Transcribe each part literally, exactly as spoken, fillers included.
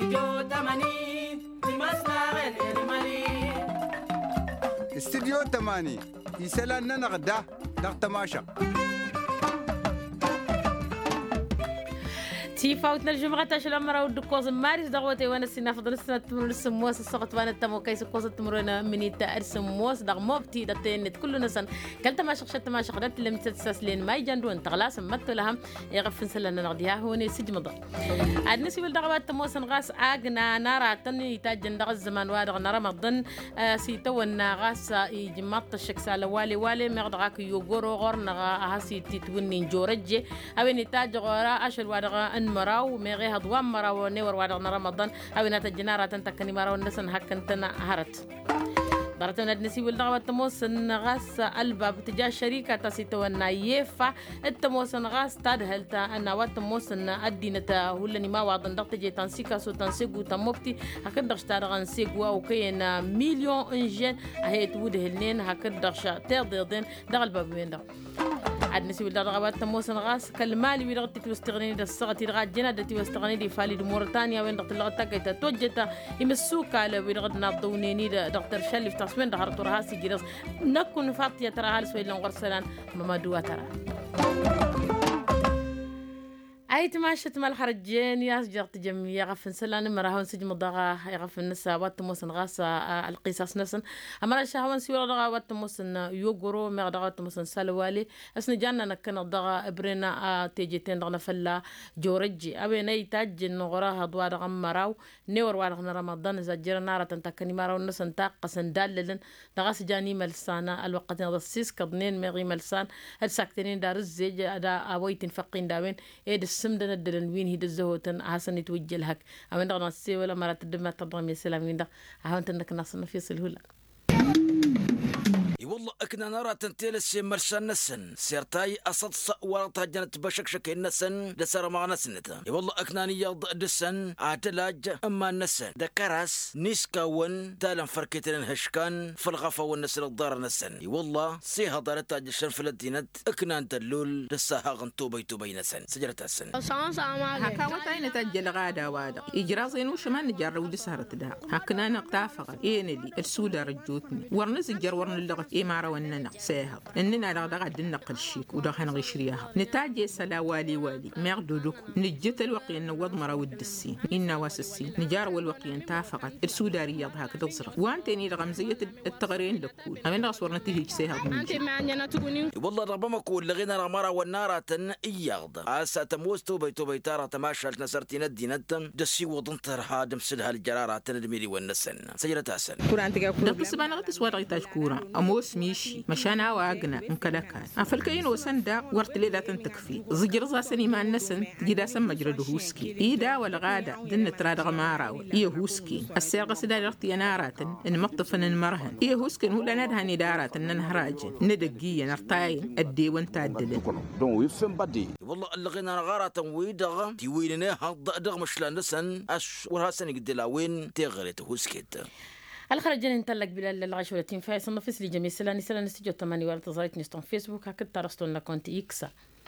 استديو تماني يسألنا نغدا نغتا ماشا تيفاوتنا الجمعة تاشل أمرا ودكوز مارس دغوتي وانا سينا فضل السنة تمرون السموس السقط وانا التمو كيس كوز تمرون مني تأر سموس دغ موبتي دتين كل نسن كلت ما شق شت ما شق دت لم تتسلين ما يجندو انت غلاس مت لهم يغفن سلنا نغديها هوني سجمض الناس يقول دغوات تموس غاس اغنا نرى تني تاجن دغ الزمان وادغ نرى مضن سيتونا غاس يجمط الشكسال والي والي مغدغاك يوغورو غورنا هاسي تتوني جورجي اوي تاج غورا اشل وادغ مراو ميغي هضوام مراو نور وادغنا رمضان او نات الجنارة تنتكني مراو النسن هكنتنا هرت ضرتنا النسي والدغوة التموس نغاس الباب تجاه شركة تسيتو النايفة التموس نغاس تادهلتا أنا والتموس أدينتا هولني ما وعدن دغت جي تنسيكا سو تنسيقو تموبتي هكدغش تادغن سيقوا وكين مليون انجين هيت ودهلنين هكدغش تيردين دغ الباب وين دغ عاد نسي ولا رغبات تموس نغاس كالمالي ويرغتي توستغني دا الصغتي رغات جنادتي واستغني دي فالي دي موريتانيا وين دغت لغتا كيتا توجتا يمسوكا على ويرغدنا ضونيني دكتور شالي في تصوين دهر ترهاسي جيرس نكون فاطيه ترى هالس ويلون غرسلان ماما دوا ترى أي تماشت مال خرجين يا سجرت جميع يغفن سلان مراهون سجم الضغا يغفن نسا واتموسن غاسا القصص نسن أمرا شهوان سيورا ضغا واتموسن يوغورو مغ ضغا واتموسن سالوالي أسن جانا نكنا الضغا إبرنا تيجيتين ضغنا فلا جورجي أبي ناي تاج نغراها ضوا ضغا مراو نور وارغنا رمضان زجر نارة تنتكني مراو نسن تاقا سنداللن ضغا سجاني ملسانا الوقت نضا السيس كضنين مغي ملسان الساكتنين دار الزيج دا أويتين فقين داوين إيد سمدنا الدلن وين هيد الزهوتن حسن يتوجل هك أمين دغنا السي ولا مرات الدمات تضرم يسلام وين دغ هاون تنك نصنا في سلهولة والله أكنا نرى تنتيل السي مرسان نسن سيرتاي أصد صورتها جنت بشك شكي نسن لسر مع نسنتا والله أكنا نيض دسن عتلاج أما نسن دكراس نيسكاون تالا فركتين هشكان في الغفا والنسل الضار نسن والله سيها ضارتا جشن في الدينت أكنا نتلول لساها غنتوبي توبي نسن سجرتها السن هكا وتاين تجل غادا وادا إجرازين وشمان نجرو لسهرت دا هكنا نقتافق إيني لي السودة رجوتني ورنزجر ورن اللغة إمارة وننا ساها إننا لغدا غد نقل شيك ودخن غشريها نتاجي سلا والي والي مغدو دكو نجت الوقي إن وضمر ودسي إنا واسسي نجار والوقي انتافقت السودة رياض هاك تغزرق وانتني لغمزية التغرين لكول أمين غصور نتيجي ساها أنت معنا تقولي والله ربما كل لغينا رمارة والنارة إياغد عسى تموز توبي توبي تارة تماشى نسرتي ندي ندم دسي وضنتر هادم سلها الجرارة تندميري والنسن سجلتها سن كوران تجا كوران دقس بنا غتس ورغي تاج كوران أموس ميشي مشانا واغنا مكلكان أفلكين وسندا ورت ليلة تكفي زجر زاسني ما النسن جدا سم مجرد هوسكي إيدا ولا غادا دن تراد غمارة إيه هوسكي السيرة سدا رتي نارات إن مطفن المرهن إيه هوسكي ولا ندها ندارات إن نهراجن ندقية نرتاين الدي وانت عدل دون ويفهم بدي والله اللي غينا غارة ويدغ تيويلنا هضدغ مش لنسن أش ورها سنة قد لاوين تغرت هوسكيت الخرجين انتلق بلال العشرة تنفع صنفس لي جميع سلاني سلاني استجو تماني ورد زارت نستون فيسبوك هكذا ترستون لكونت إكسا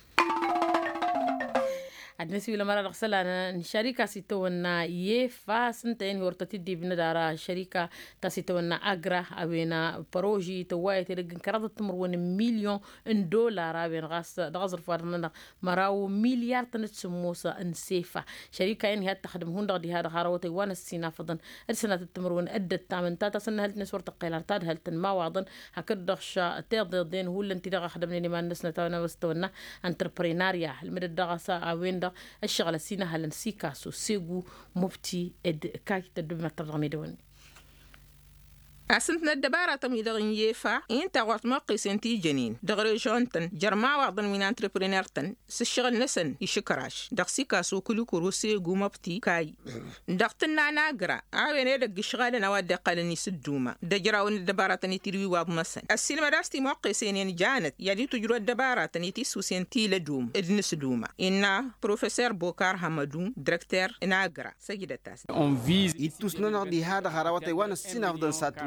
الناس ولا مرة رغسلا شركة سيتونا يفا سنتين ورتتي دي بندارا شركة تسيتونا أجرا أبينا بروجي تواي تلقن كرادة تمرون مليون دولار أبين غاس دغزر فارنا مراو مليار تنتسموسا انسيفا شركة يعني هاد تخدم هون دغدي هذا خاروتي وانا السينا فضن السنة التمرون أدت تامن تاتا سنة هل نسور تقيلار تاد هل تنما وعضن هكذا دغشا تيضيضين هو اللي انتي دغا خدمني ما الناس نتاونا وستونا انتربريناريا المدد دغسا أوين الشغلة سينا هلن سيكاسو سيغو مبتي اد كاكي تدو مطرغمي دوني أسنتنا الدبارة تمي دغن يفا إنت وقت موقي سنتي جنين دغري جونتن جرما وعضن من انتربرينيرتن سشغل نسن يشكراش دغسي كاسو كلو كروسي قومبتي كاي دغتنا ناقرا عاوين يدق شغال نواد قالني سدوما دجراون الدبارة تنيتيري واض مسن السينما راستي موقي سينين جانت يدي تجرو الدبارة تنيتي سوسنتي لدوم ادنس دوما إنا بروفيسور بوكار حمدون دكتور ناقرا سيدة تاس on vise et tous non ordi hada harawate wana sina afdan satur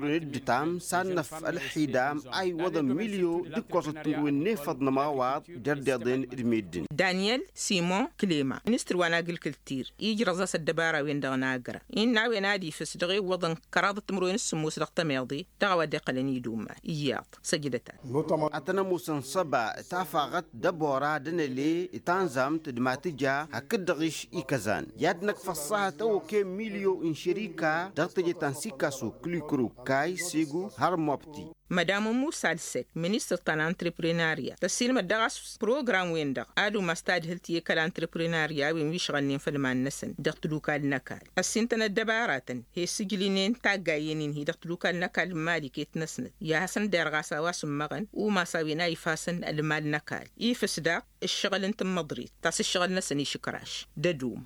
تمرين الدتام سنف الحيدام أي وضع مليو دكوس التمرين نفض نماوات جردين الميدين. دانيال سيمون كليما منستر وانا قل كتير يجي رزاس الدبارة وين دغنا قرا إن ناوي نادي في صدغي وضن كراض التمرين السموس رقت ماضي دغوا دقلني دوما إياط سجدتا. أتنا موسن صبا تافغت دبورا دنلي تنظم تدماتجا هكدغش إكزان يادنك فصاها تو كم مليو إن شركة دغتجي تنسيكاسو كليكرو كاي سيغو هرموبتي. مدام موسى السك منستر تان انتربريناريا تسيل مدغس بروغرام وين دغ ادو ماستاد هلتي كال انتربريناريا وين ويشغلنين فلمان نسن دغتلو كال نكال السنتنا الدباراتن هي سجلينين تاغاينين هي دغتلو كال نكال مالي كيت نسن يا حسن درغاسا واسمغن وما ساوينا يفاسن المال نكال يفسدا الشغل انت مضريت تاس الشغل نسني شكراش ددوم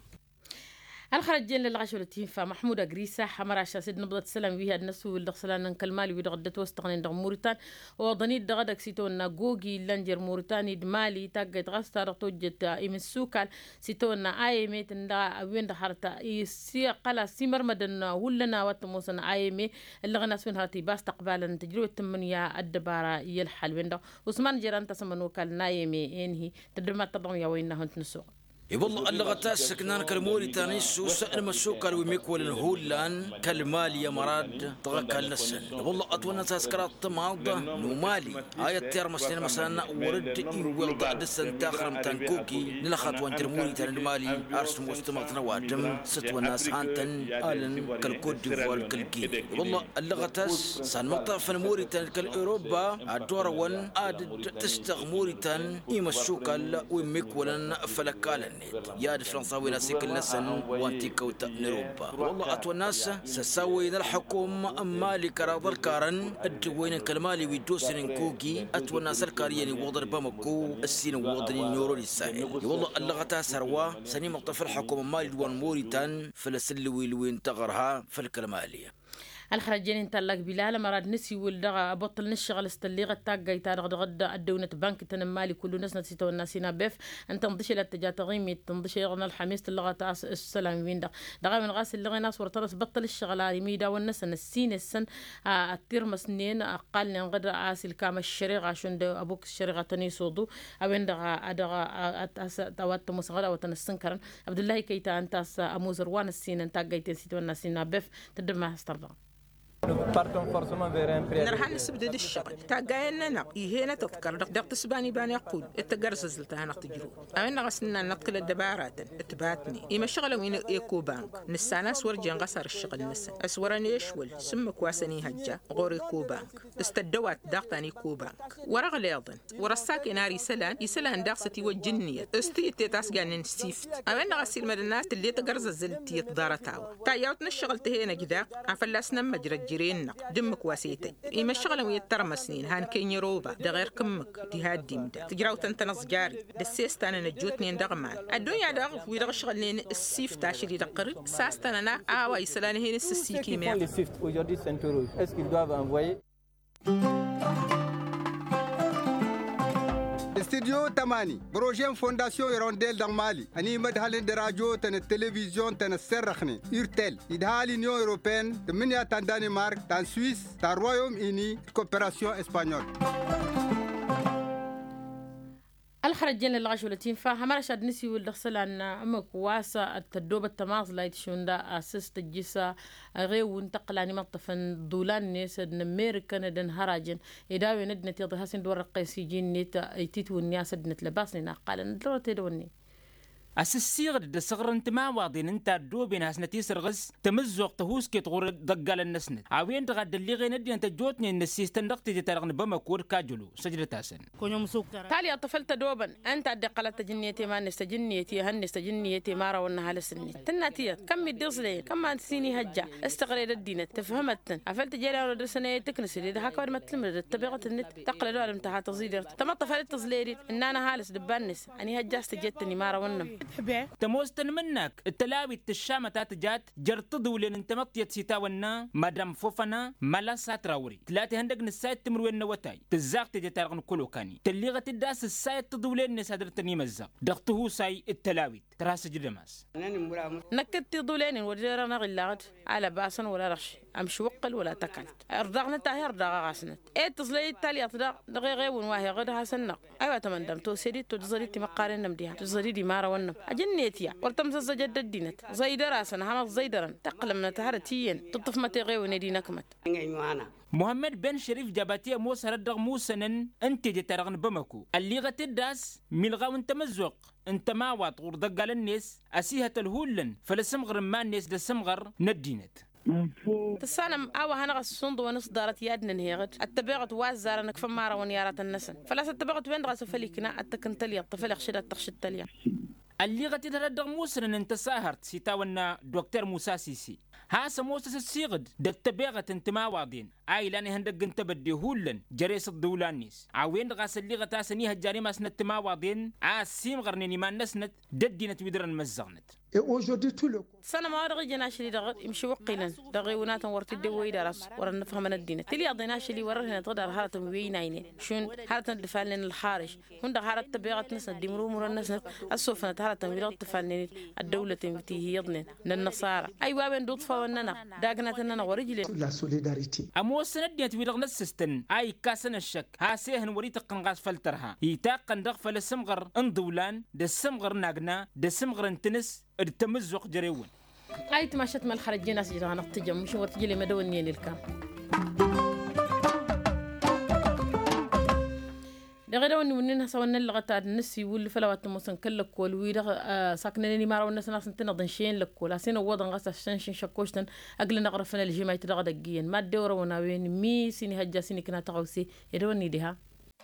الخرجين للغش والتيفا محمود أجريسة حمر سيد نبضة السلام ويها الناس والدخسلان كالمالي ودغدت واستغنين دغ موريتان وضني دغدك سيتونا جوجي لانجر موريتاني دمالي تاجت غستا رتوجت إيم السوكال سيتونا آيمي تندا وين دحرتا يسي قلا سيمر مدن ولنا وتموسنا آيمي اللي غناس من هاتي باس تقبالا تجربة تمنيا الدبارة يلحل وين دغ وسمان جيران تسمنو كال نايمي إنهي تدرمات تضم يا وينها نسوق والله اللغة سكنان كالموري تانيس وسأل مسوكر وميكول الهولان كالمالي مراد طغى كالنسن والله أتونا تاسكرات تماضة نومالي آية تير مسلين مسانا ورد يولد دسن تاخر متانكوكي نلخات وانتر موري تان المالي أرسم واستمغتنا وادم ستوى ناس هانتن آلن كالكود ديفوار كالكيني والله اللغة سان مطرف الموري تان كالأوروبا الدور وان آدد تستغ موري تان إيمسوكال وميكولن فلكالن يا الفرنساوي ناسيك النسن وانتيكا وتأنيروبا والله أتوى الناس سساوي الحكومة مالي كراض الكارن الدوين كالمالي ويدوسن كوكي أتوى الناس الكارياني وضر بامكو السين وضري نيورو للساحل والله اللغة سروا سني مقطف الحكومة مالي دوان موريتان فلسلوي لوين تغرها فالكالمالية الخرجين انتلق بلال مراد نسي ولدغا بطل نشغل استليغ التاقا يتارغ غدا الدونة بنك تنمالي كل ناس نسيتو الناسينا بيف انت مضيش لاتجاه تغيمي تنضيش يغنى الحميس اللغة تاس السلام وين دغ دغا من غاس اللغة ناس ورطرس بطل الشغلاري ميدا والناس السين السن الترم سنين اقل نغدا عاس الكام الشريغ عشان دو ابوك الشريغة تاني صودو اوين دغا ادغا توات مصغرة وتنسنكرن عبد الله كيتا انتاس اموزروان السين انتاقا يتنسيتو الناسينا بيف تدمها استرضا نرحل سبدد الشغل تاقاينا نق يهينا تذكر دق تسباني بان يقول التقرز زلتها نقتجرو أمنا غسلنا نقل الدبارات اتباتني إما شغل وين إيكو بانك نسانا سورجان غسر الشغل نسا أسوراني يشول سمك واسني هجا غور إيكو بانك استدوات داقتاني إيكو بانك ورغ ليضن ورساك ناري سلان يسلان داقستي والجنية استيتي تاسقان نسيفت أمنا غسل مدناس اللي تقرز زلتي يتضارتاو تاياوتنا الشغل تهينا جداق عفلاسنا مجرد جرين دمك واسيتي إما الشغل ويترمى سنين هان كيني روبا دا غير كمك تهاد ديمدا تجراو تنتنص جاري دسيستانا نجوتني ندغمان الدنيا داغ ويدغ الشغل لين السيف تاشري دقري ساستانا نا آوا يسلاني هين السيكي ميا استديو تماني بروجين فونداسيون يرونديل دان مالي اني مدهالين دراجو تن التلفزيون تن السرخني يرتل يدهالي نيو اوروبين تمنيا تان دانمارك تان سويس تان رويوم اني كوبيراسيون اسبانيول الخرجين للغش والتين فاهم رشاد نسي والدخل عن أمك واسع التدوب التماز لايت شوندا أسست الجسا غير وانتقل عن مطفن دولان ناس أمريكا ندن هراجن إداوي ندنة يضيها سندور القيسيجين نيت ايتيت والناس ندنة لباسنا قال ندلو تدوني أساسي غد دسغر انت ما واضين انت الدوبي ناس نتيسر غز تمزوق تهوس كي تغور دقال النسند عاوين تغد اللي غي ندي انت جوتني ان السيستم دقتي تترغن بمكور كاجلو سجل تاسن تالي أطفلت دوبا انت عدي قلت جنيتي ما نستجنيتي هن نستجنيتي ما رونا هالسني تناتي كم يدرس لي كم ما تسيني هجا استغريد الدين تفهمت عفلت جيرا ولا درسنا تكنس لي ده هكا ما تلمد تبغت النت تقل دول امتحان تصيدر تم طفلت تزليري ان انا هالس دبانس اني هجا استجتني ما رونا تموستن منك التلاوي التشامة تاتجات جرتضو لين انت مطيت سيتاونا مدام فوفنا ملا ساتراوري تلاتي هندق نسايت تمروين نواتاي تزاق تجتارغن كلو كاني تليغة الداس السايت تضو لين نسادر تني مزاق دغتهو ساي التلاوي تراس جدماس نكت دولين وديرنا غلاغت على باسن ولا رش امشي وقل ولا تكلت ارضغنا تاهي ارضغ غاسنت ايه تصلي تالي اطدا دقيقه ونواهي غد حسن ايوا تمندم تو سيدي تو زري تي مقارن نمديها تو زري دي مارا ونم اجنيتيا ورتم سجد الدينت زي دراسن هم زي درن تقلم تهرتين تطف متي غيو ندي نكمت محمد بن شريف جاباتي موسى ردغ موسنن انت جترغن بمكو اللي غتداس ملغاو انت مزوق انت ما واط وردقال الناس اسيها الهولن فلسمغر ما الناس دسمغر ندينت تسانم أوا هنغ الصند ونص دارت يادنا نهيغت التبغت وازار انك فمارا ونيارات النسن فلا ستبغت وين غاس فليكنا التكنتلي الطفل خشد تخشد تليا اللي غتدردغ موسن انت ساهرت سيتاونا دكتور موسى سيسي ها سموسس السيغد دتبغت انت ما واضين اي لاني هندق انت بدي هولن جريس الدولانيس عوين غاس اللي غتاسني هجاري ما سنت ما واضين ا سيم غرني ما نسنت ددينت ويدرن مزغنت سنة ما رغي جناش لي دغ يمشي وقيلا دغي وناتا ورتي دوي درس ورا نفهم من الدين تلي اضيناش لي ورا هنا تقدر هارت ويناينين شون هارت الدفاع لين الخارج هون دغ هارت تبيغت ناس ديمرو مر الناس السوفنا هارت ويلغ تفنن الدولة تمتي هيضن للنصارى اي وابن دوت فوننا داغنا تننا ورجلين لا سوليداريتي امو سنديت ويلغ نسستن اي كاسن الشك ها سيهن وريت قنقاس فلترها يتاقن دغ فلسمغر اندولان دسمغر ناغنا دسمغر انتنس التمزق جريون اي تماشت مال خرج ناس جيران نتجم مش ورتجي لي مدونين الكام دغدون مننا سوون اللغه النسي واللي فلوات مسن كلك والوي دغ ساكنني ما راو الناس نتنا ضنشين لك ولا سين وضن غاس شنشن شكوشتن اقل نغرفنا الجماعه تدغ دقيا ما دور ونا وين مي سيني هجا سيني كنا تغوسي يدوني ديها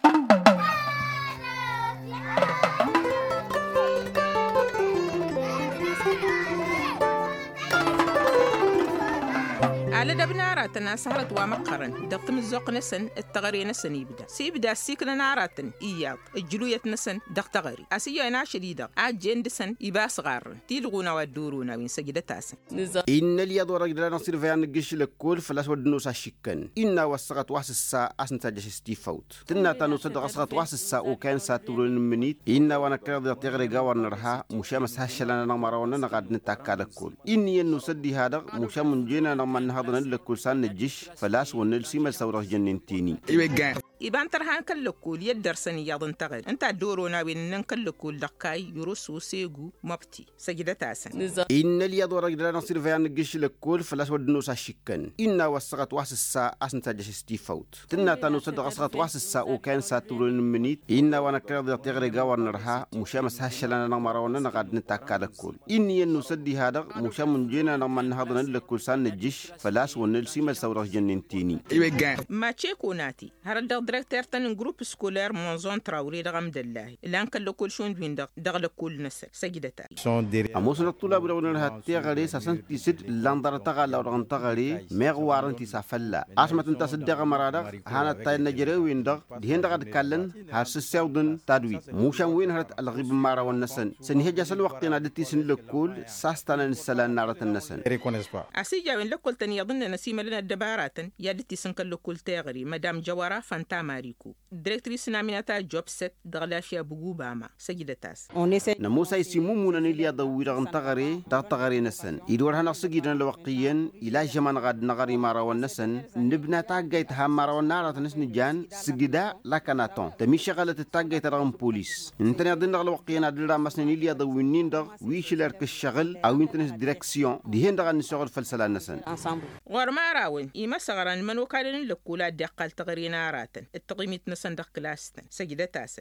على دبنا راتنا سهرت ومقرن دقتم الزوق نسن التغري نسن يبدا سيبدا سيكنا ناراتن إياض الجلوية نسن دق تغري أسيا أنا شديدة عجين دسن يباس غار تيلغونا ودورونا وين سجدة تاسن إن اليد ورجلنا نصير في عن الجيش لكل فلاس ودنوس الشكن إن وسقت واحد الساعة أسن تجس ستيفوت تنا تنوصد غسقت واحد الساعة وكان ساتورين منيت إن وانا كرد تغري جوار نرها مشامس هشلنا نمرونا نقعد نتأكد كل إني نصدي هذا مشام جينا نمن هذا لكل سنة الجيش فلاس ونلسي ما سورة جننتيني يبان ترهان كلكول يدرسني ياضن تغل انت دورونا وين نكلكول دقاي يرسو سيغو مبتي سجدة تاسن إن اليد ورجلنا نصير في عن الجيش لكل فلاس ودنوس الشكن إن وسقت واحد الساعة أسن تجس ستيفوت تنا تنوصد غسقت واحد الساعة وكان ساتورين منيت إن وانا كرد تغري جوار نرها مشامس هشلنا نمرونا نقعد نتأكد كل إني نصدي هذا مشام جينا نمن هذا لكل سنة الجيش فلاس ونلسي ما سورة جننتيني ما تشيكو ناتي هرد ديريكتور تن جروب سكولير مونزون تراوري دغم دلاه الان كل كل شون بين دغ كل نس سجدتا اموس الطلاب لون هاتي غري ساسن تيسد لاندر تغال لو تغالي ميغ وارنتي سافلا اسمت انت صدق مرادغ هانا تاي نجري وين دغ دين دغ كلن هاس سيودن تادوي موشان وين هرت الغيب مارا والنسن سن هجا سل وقتنا دتي سن لكل ساستان السلان نارت النسن اسيجا وين لكل تن يظن نسيم لنا الدبارات يدتي سن كل كل تغري مدام جوارا فانتا ماريكو ديريكتريس ناميناتا جوب سيت دغلاشيا بوغو باما سجدتاس نموسا يسمومون نيليا دويرا انتغري دغتغري نسن يدور هنا سجيدنا الوقيا الى جمان غاد نغري مارا والنسن نبنا تاغيت ها مارا والنار نسن جان سجدا لاكاناتون تمي شغله تاغيت رغم بوليس انت نضن الوقيا دلرا مسن نيليا دوينين دغ ويشلر كالشغل او انتنس ديريكسيون دي هند غن شغل فلسلا نسن غور ماراون يما صغران من وكالن لكولا دقال تغرينا راتن التقيمت نسن دق كلاستن سجدة تاسن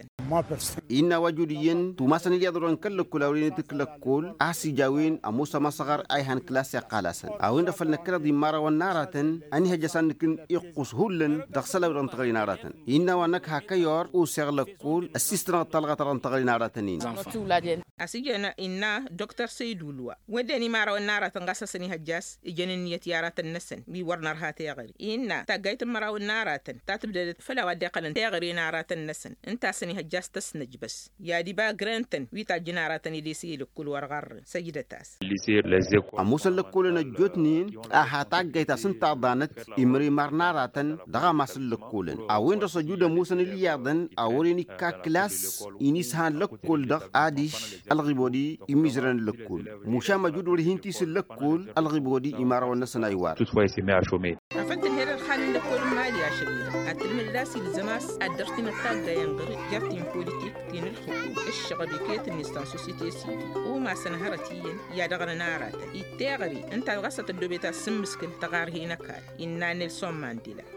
إن وجودين توماسن اللي يدرون كل كلاورين تكلكول أسي جاوين أموسا مصغر أيهان كلاسي قالسن أو إن فلنا كلا دي مارا والناراتن أني هجسان نكن يقص هولن دخسلا ورن تغري ناراتن إن وانك هكيور أو سيغلكول السيستنا طلغة رن تغري ناراتنين أسي جانا إنا دكتور سيدولوا ودني مارا والناراتن غسسني هجاس إجانن يتياراتن نسن بي ورنر هاتي غري إنا تاقايت مارا والناراتن تاتبدأ فلا ودي قلن تغري ناراتن نسن انتا سني هجاس جاستس نجبس يا دي با جرانتن ويتا جناراتن يليسي لكل ورغر سيدتاس amusan lakul na jotnin a hata gaita sun ta danat imri marnaratan daga masul lakulen a wenda so juda musan liyadan a wurini ka class inis han lakul dag adish alghibodi imizran lakul mushama judu hinti sul lakul alghibodi imara wana sanaiwar عفنت الهير الخالي لكل مالي يا شبيرة أتلم الراسي لزماس أدرتي نتاقا ينغري جابتين بوليتيك تين الحكومة الشغبيكيت النستان سوسيتي سيدي وما سنهرتيين يا دغنا ناراتا إتاغري أنت الغسط الدوبيتا سمسكن تغار هنا كار إنا نيلسون مانديلا